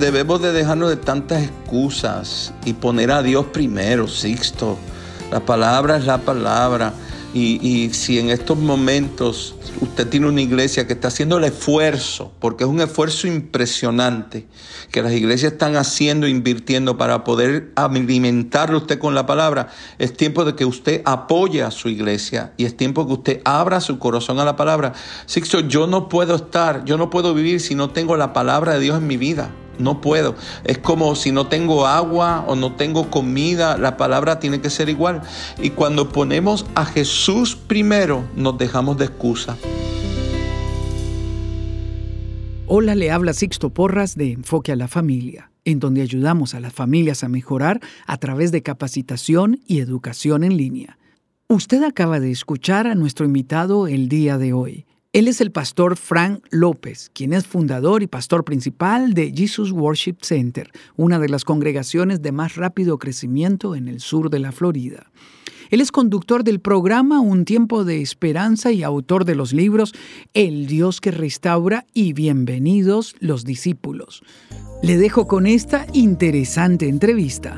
debemos de dejarnos de tantas excusas y poner a Dios primero, Sixto. La palabra es la palabra. Y si en estos momentos usted tiene una iglesia que está haciendo el esfuerzo, porque es un esfuerzo impresionante que las iglesias están haciendo, invirtiendo para poder alimentarle usted con la palabra, es tiempo de que usted apoye a su iglesia y es tiempo que usted abra su corazón a la palabra. Sixto, yo no puedo vivir si no tengo la palabra de Dios en mi vida. No puedo. Es como si no tengo agua o no tengo comida, la palabra tiene que ser igual. Y cuando ponemos a Jesús primero, nos dejamos de excusa. Hola, le habla Sixto Porras de Enfoque a la Familia, en donde ayudamos a las familias a mejorar a través de capacitación y educación en línea. Usted acaba de escuchar a nuestro invitado el día de hoy. Él es el pastor Frank López, quien es fundador y pastor principal de Jesus Worship Center, una de las congregaciones de más rápido crecimiento en el sur de la Florida. Él es conductor del programa Un Tiempo de Esperanza y autor de los libros El Dios que Restaura y Bienvenidos los Discípulos. Le dejo con esta interesante entrevista.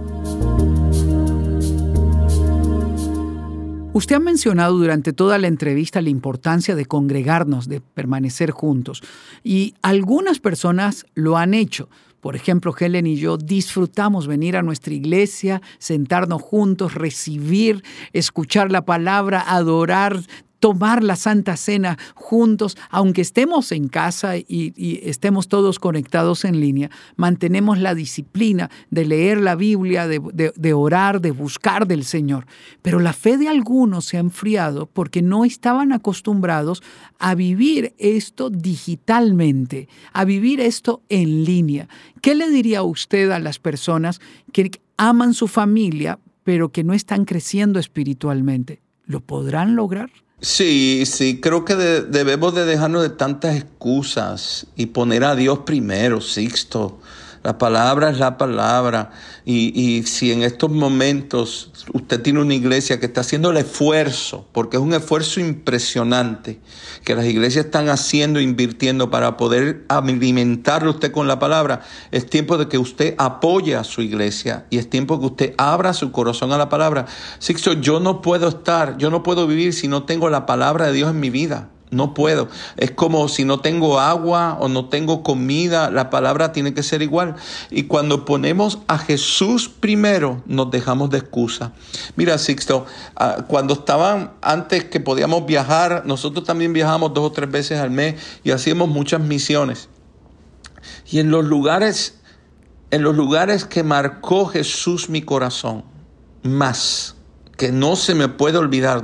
Usted ha mencionado durante toda la entrevista la importancia de congregarnos, de permanecer juntos. Y algunas personas lo han hecho. Por ejemplo, Helen y yo disfrutamos venir a nuestra iglesia, sentarnos juntos, recibir, escuchar la palabra, adorar, tomar la Santa Cena juntos, aunque estemos en casa y estemos todos conectados en línea, mantenemos la disciplina de leer la Biblia, de orar, de buscar del Señor. Pero la fe de algunos se ha enfriado porque no estaban acostumbrados a vivir esto digitalmente, a vivir esto en línea. ¿Qué le diría usted a las personas que aman su familia, pero que no están creciendo espiritualmente? ¿Lo podrán lograr? Sí, creo que debemos de dejarnos de tantas excusas y poner a Dios primero, Sixto. La palabra es la palabra. Y si en estos momentos usted tiene una iglesia que está haciendo el esfuerzo, porque es un esfuerzo impresionante que las iglesias están haciendo, invirtiendo para poder alimentarle usted con la palabra, es tiempo de que usted apoye a su iglesia y es tiempo que usted abra su corazón a la palabra. Sixto, yo no puedo vivir si no tengo la palabra de Dios en mi vida. No puedo. Es como si no tengo agua o no tengo comida, la palabra tiene que ser igual. Y cuando ponemos a Jesús primero, nos dejamos de excusa. Mira, Sixto, cuando estaban, antes que podíamos viajar, nosotros también viajamos 2 o 3 veces al mes y hacíamos muchas misiones. Y en los lugares que marcó Jesús mi corazón, más, que no se me puede olvidar,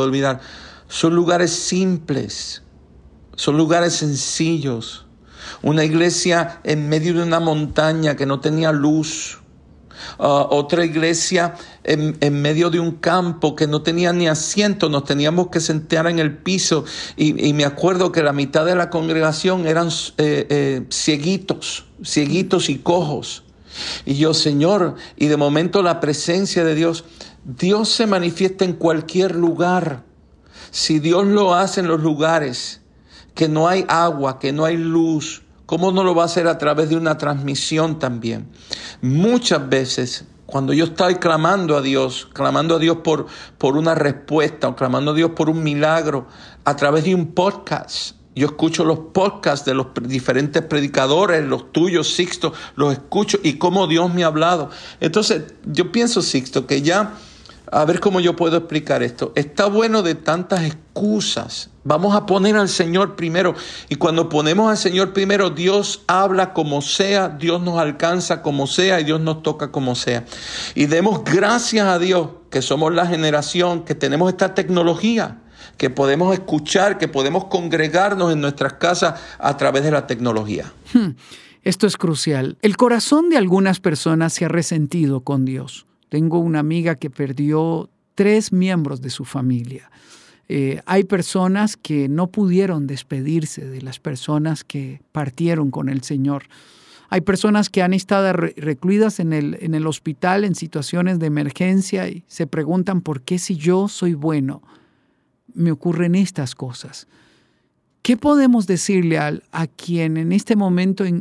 son lugares simples, son lugares sencillos. Una iglesia en medio de una montaña que no tenía luz. Otra iglesia en medio de un campo que no tenía ni asiento, nos teníamos que sentar en el piso. Y me acuerdo que la mitad de la congregación eran cieguitos y cojos. Y yo, Señor, y de momento la presencia de Dios se manifiesta en cualquier lugar. Si Dios lo hace en los lugares que no hay agua, que no hay luz, ¿cómo no lo va a hacer a través de una transmisión también? Muchas veces, cuando yo estoy clamando a Dios por una respuesta, o clamando a Dios por un milagro, a través de un podcast, yo escucho los podcasts de los diferentes predicadores, los tuyos, Sixto, los escucho y cómo Dios me ha hablado. Entonces, yo pienso, Sixto, que ya... A ver cómo yo puedo explicar esto. Está bueno de tantas excusas. Vamos a poner al Señor primero. Y cuando ponemos al Señor primero, Dios habla como sea, Dios nos alcanza como sea y Dios nos toca como sea. Y demos gracias a Dios que somos la generación que tenemos esta tecnología, que podemos escuchar, que podemos congregarnos en nuestras casas a través de la tecnología. Esto es crucial. El corazón de algunas personas se ha resentido con Dios. Tengo una amiga que perdió 3 miembros de su familia. Hay personas que no pudieron despedirse de las personas que partieron con el Señor. Hay personas que han estado recluidas en el hospital en situaciones de emergencia y se preguntan por qué si yo soy bueno me ocurren estas cosas. ¿Qué podemos decirle a quien en este momento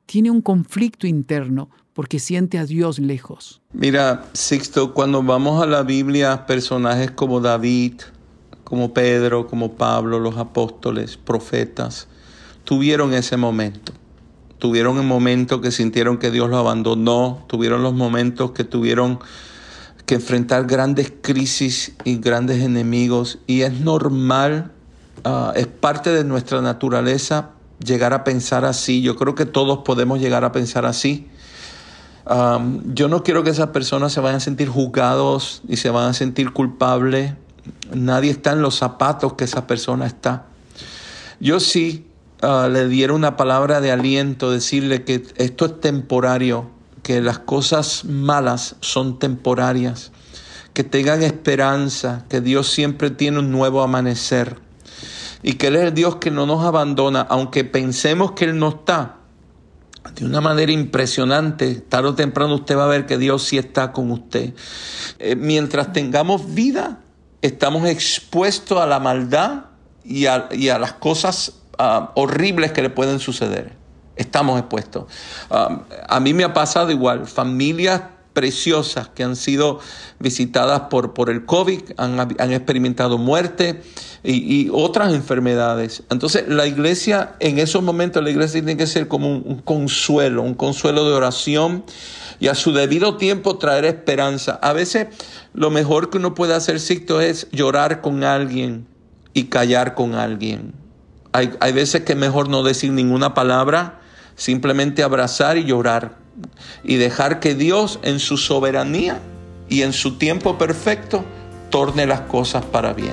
tiene un conflicto interno porque siente a Dios lejos. Mira, Sixto, cuando vamos a la Biblia, personajes como David, como Pedro, como Pablo, los apóstoles, profetas, tuvieron ese momento. Tuvieron el momento que sintieron que Dios los abandonó, tuvieron los momentos que tuvieron que enfrentar grandes crisis y grandes enemigos, y es normal, es parte de nuestra naturaleza llegar a pensar así. Yo creo que todos podemos llegar a pensar así. Yo no quiero que esas personas se vayan a sentir juzgados y se van a sentir culpables. Nadie está en los zapatos que esa persona está. Yo sí le diera una palabra de aliento, decirle que esto es temporario, que las cosas malas son temporarias, que tengan esperanza, que Dios siempre tiene un nuevo amanecer y que Él es el Dios que no nos abandona, aunque pensemos que Él no está. De una manera impresionante, tarde o temprano usted va a ver que Dios sí está con usted. Mientras tengamos vida, estamos expuestos a la maldad y a las cosas horribles que le pueden suceder. Estamos expuestos. A mí me ha pasado igual. Familias preciosas que han sido visitadas por el COVID, han experimentado muerte y otras enfermedades. Entonces la iglesia, en esos momentos la iglesia tiene que ser como un consuelo de oración y a su debido tiempo traer esperanza. A veces lo mejor que uno puede hacer, Sixto, es llorar con alguien y callar con alguien. Hay veces que es mejor no decir ninguna palabra, simplemente abrazar y llorar y dejar que Dios en su soberanía y en su tiempo perfecto torne las cosas para bien.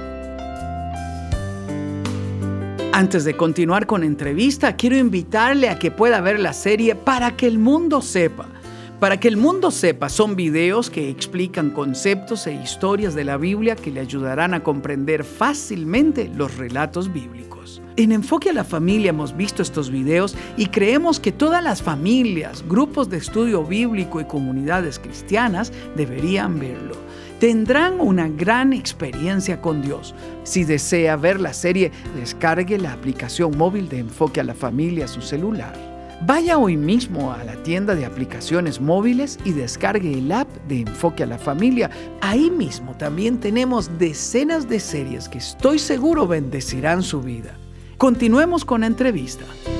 Antes de continuar con la entrevista, quiero invitarle a que pueda ver la serie Para que el mundo sepa. Para que el mundo sepa son videos que explican conceptos e historias de la Biblia que le ayudarán a comprender fácilmente los relatos bíblicos. En Enfoque a la Familia hemos visto estos videos y creemos que todas las familias, grupos de estudio bíblico y comunidades cristianas deberían verlo. Tendrán una gran experiencia con Dios. Si desea ver la serie, descargue la aplicación móvil de Enfoque a la Familia a su celular. Vaya hoy mismo a la tienda de aplicaciones móviles y descargue el app de Enfoque a la Familia. Ahí mismo también tenemos decenas de series que estoy seguro bendecirán su vida. Continuemos con la entrevista.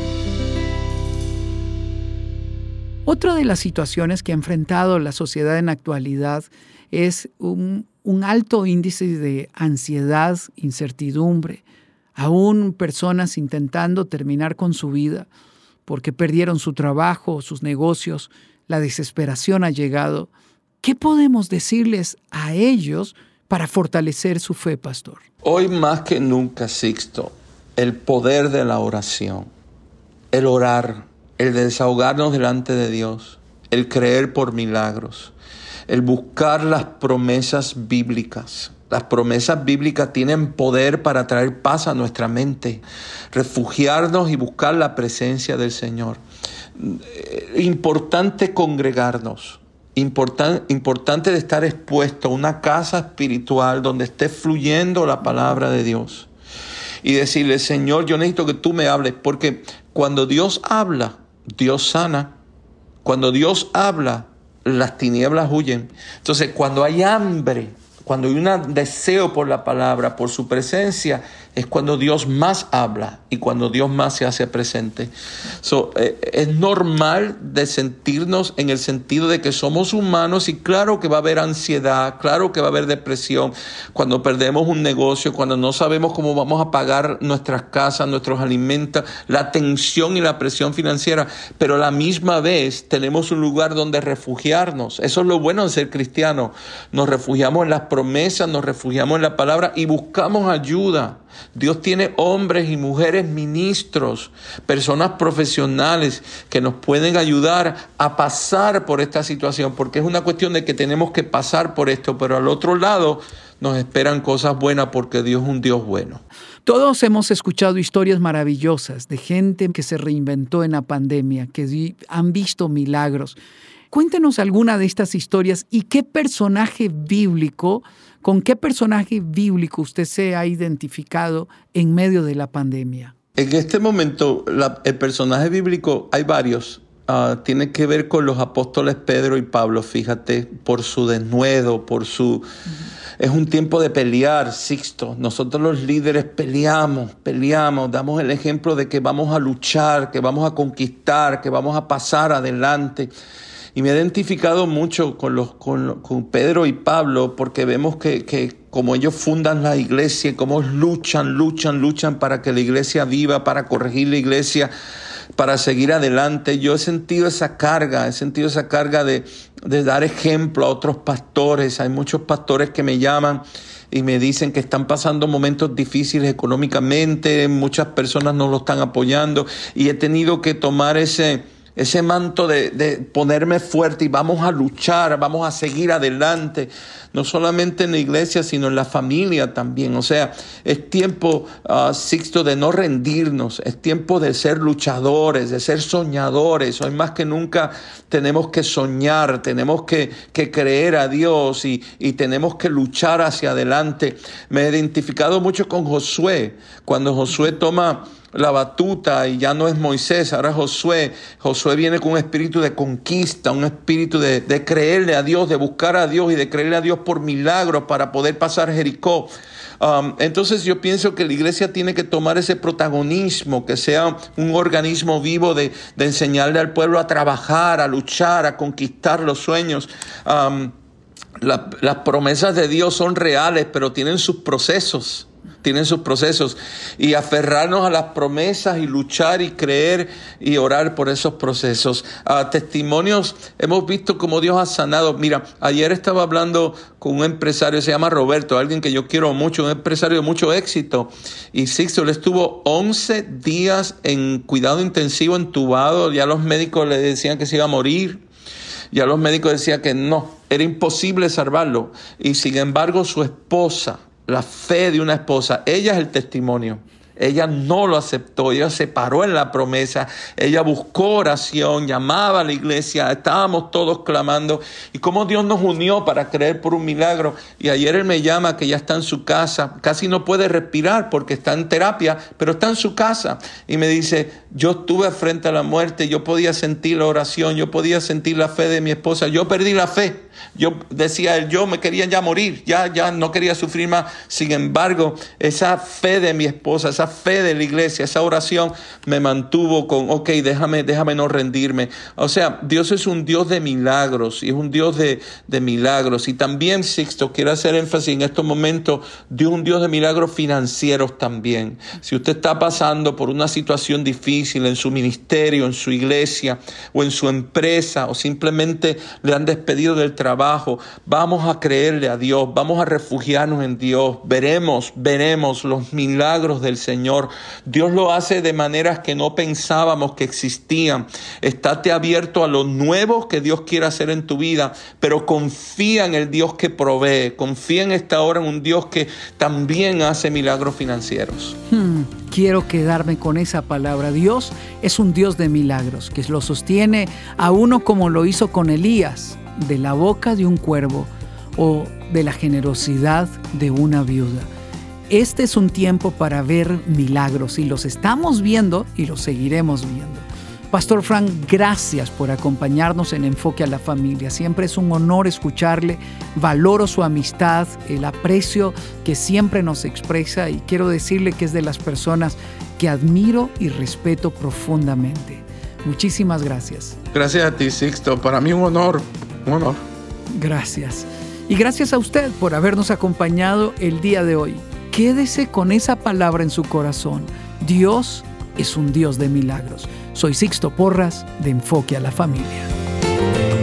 Otra de las situaciones que ha enfrentado la sociedad en la actualidad es un alto índice de ansiedad, incertidumbre, aún personas intentando terminar con su vida porque perdieron su trabajo, sus negocios, la desesperación ha llegado. ¿Qué podemos decirles a ellos para fortalecer su fe, pastor? Hoy más que nunca, Sixto, el poder de la oración, el orar, el desahogarnos delante de Dios, el creer por milagros, el buscar las promesas bíblicas. Las promesas bíblicas tienen poder para traer paz a nuestra mente, refugiarnos y buscar la presencia del Señor. Importante congregarnos, importante de estar expuesto a una casa espiritual donde esté fluyendo la palabra de Dios. Y decirle, Señor, yo necesito que tú me hables, porque cuando Dios habla, Dios sana. Cuando Dios habla, las tinieblas huyen. Entonces, cuando hay hambre, cuando hay un deseo por la palabra, por su presencia, es cuando Dios más habla y cuando Dios más se hace presente. Es normal de sentirnos en el sentido de que somos humanos y claro que va a haber ansiedad, claro que va a haber depresión cuando perdemos un negocio, cuando no sabemos cómo vamos a pagar nuestras casas, nuestros alimentos, la tensión y la presión financiera, pero a la misma vez tenemos un lugar donde refugiarnos. Eso es lo bueno de ser cristiano. Nos refugiamos en las promesas, nos refugiamos en la palabra y buscamos ayuda. Dios tiene hombres y mujeres ministros, personas profesionales que nos pueden ayudar a pasar por esta situación, porque es una cuestión de que tenemos que pasar por esto, pero al otro lado nos esperan cosas buenas porque Dios es un Dios bueno. Todos hemos escuchado historias maravillosas de gente que se reinventó en la pandemia, que han visto milagros. Cuéntenos alguna de estas historias y con qué personaje bíblico usted se ha identificado en medio de la pandemia. En este momento, el personaje bíblico, hay varios. Tiene que ver con los apóstoles Pedro y Pablo, fíjate, por su denuedo, por su... Es un tiempo de pelear, Sixto. Nosotros los líderes peleamos, damos el ejemplo de que vamos a luchar, que vamos a conquistar, que vamos a pasar adelante. Y me he identificado mucho con Pedro y Pablo, porque vemos que como ellos fundan la iglesia, cómo luchan para que la iglesia viva, para corregir la iglesia, para seguir adelante. Yo he sentido esa carga de dar ejemplo a otros pastores. Hay muchos pastores que me llaman y me dicen que están pasando momentos difíciles económicamente, muchas personas no lo están apoyando, y he tenido que tomar ese manto de ponerme fuerte y vamos a luchar, vamos a seguir adelante, no solamente en la iglesia, sino en la familia también. O sea, es tiempo, Sixto, de no rendirnos, es tiempo de ser luchadores, de ser soñadores. Hoy más que nunca tenemos que soñar, tenemos que creer a Dios y tenemos que luchar hacia adelante. Me he identificado mucho con Josué, cuando Josué toma la batuta y ya no es Moisés, ahora es Josué. Josué viene con un espíritu de conquista, un espíritu de creerle a Dios, de buscar a Dios y de creerle a Dios por milagros para poder pasar Jericó. Entonces yo pienso que la iglesia tiene que tomar ese protagonismo, que sea un organismo vivo de enseñarle al pueblo a trabajar, a luchar, a conquistar los sueños. Las promesas de Dios son reales, pero tienen sus procesos. Y aferrarnos a las promesas y luchar y creer y orar por esos procesos. Testimonios, hemos visto cómo Dios ha sanado. Mira, ayer estaba hablando con un empresario, se llama Roberto, alguien que yo quiero mucho, un empresario de mucho éxito. Y Sixto, él estuvo 11 días en cuidado intensivo, entubado. Ya los médicos le decían que se iba a morir. Ya los médicos decían que no, era imposible salvarlo. Y sin embargo, su esposa, la fe de una esposa, ella es el testimonio. Ella no lo aceptó, ella se paró en la promesa, ella buscó oración, llamaba a la iglesia, estábamos todos clamando. Y cómo Dios nos unió para creer por un milagro. Y ayer él me llama que ya está en su casa, casi no puede respirar porque está en terapia, pero está en su casa. Y me dice, yo estuve frente a la muerte, yo podía sentir la oración, yo podía sentir la fe de mi esposa, yo perdí la fe. Yo decía él, yo me quería ya morir, ya no quería sufrir más. Sin embargo, esa fe de mi esposa, esa fe de la iglesia, esa oración me mantuvo con, déjame no rendirme. O sea, Dios es un Dios de milagros y es un Dios de milagros. Y también, Sixto, quiero hacer énfasis en estos momentos, Dios es un Dios de milagros financieros también. Si usted está pasando por una situación difícil en su ministerio, en su iglesia o en su empresa, o simplemente le han despedido del trabajo, vamos a creerle a Dios, vamos a refugiarnos en Dios, veremos los milagros del Señor. Dios lo hace de maneras que no pensábamos que existían. Estate abierto a lo nuevo que Dios quiere hacer en tu vida, pero confía en el Dios que provee, confía en esta hora en un Dios que también hace milagros financieros. Quiero quedarme con esa palabra. Dios es un Dios de milagros, que lo sostiene a uno como lo hizo con Elías, de la boca de un cuervo o de la generosidad de una viuda. Este es un tiempo para ver milagros y los estamos viendo y los seguiremos viendo. Pastor Frank, gracias por acompañarnos en Enfoque a la Familia. Siempre es un honor escucharle. Valoro su amistad, el aprecio que siempre nos expresa y quiero decirle que es de las personas que admiro y respeto profundamente. Muchísimas gracias. Gracias a ti, Sixto. Para mí un honor. Gracias. Y gracias a usted por habernos acompañado el día de hoy. Quédese con esa palabra en su corazón. Dios es un Dios de milagros. Soy Sixto Porras de Enfoque a la Familia.